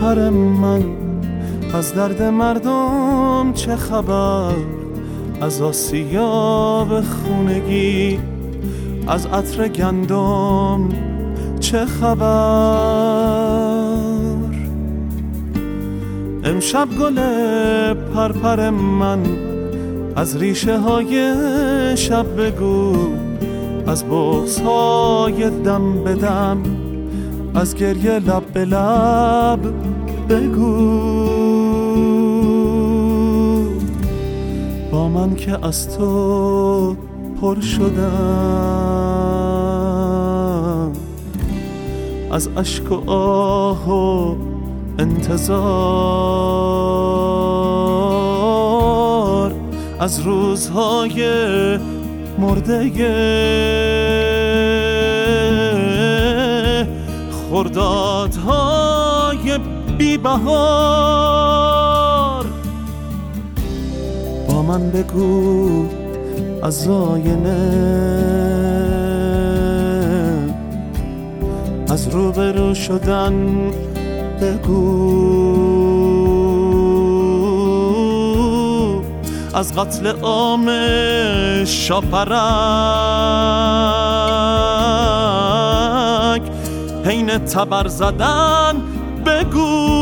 پرپر من، از درد مردم چه خبر؟ از آسیاب خونگی، از عطر گندم چه خبر؟ امشب گل پرپر من، از ریشه های شب بگو، از بغض های دم به دم، از گریه لب به لب بگو. با من که از تو پر شدم، از اشک و آه و انتظار، از روزهای مرده خردادهای بی بهار. با من بگو از آینه، از روبرو شدن بگو، از قتل عام شاپرک حین تبر زدن بگو.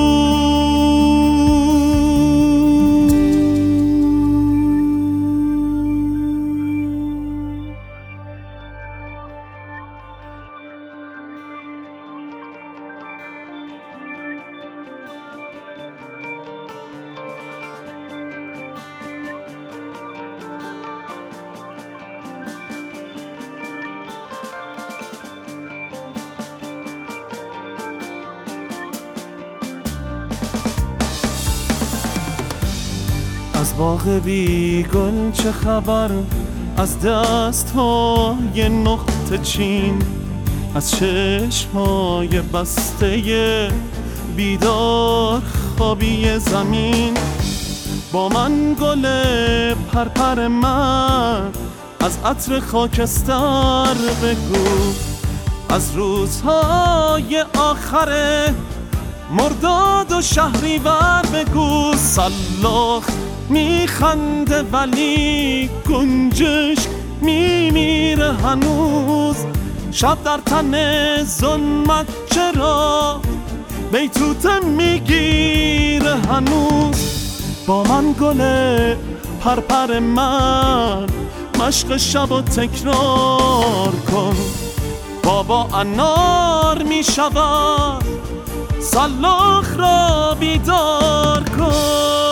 از باغ بی گل چه خبر؟ از دست‌های نقطه چین، از چشم‌های بسته بیدار خوابی زمین. با من گل پرپر من، از عطر خاکستر بگو، از روزهای آخر مرداد و شهریور بگو. سلاخ میخنده ولی گنجش میمیره هنوز، شب در تن ظلمت چرا بیتوته میگیره هنوز. با من گل پرپر من، مشق شب و تکرار کن. بابا انار میشود، سلاخ را بیدار کن.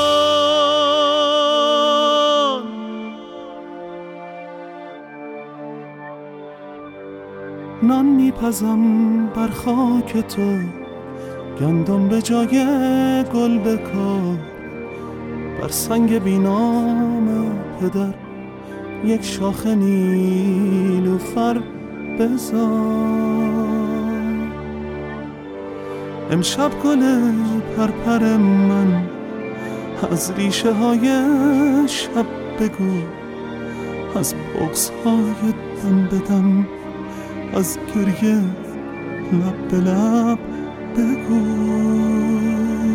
نان میپزم بر خاک تو، گندم به جای گل بکار. بر سنگ بینام پدر یک شاخه نیلوفر بذار. امشب گل پرپر من، از ریشه های شب بگو، از بغض های دم به دم، از گریه لب به لب بگو.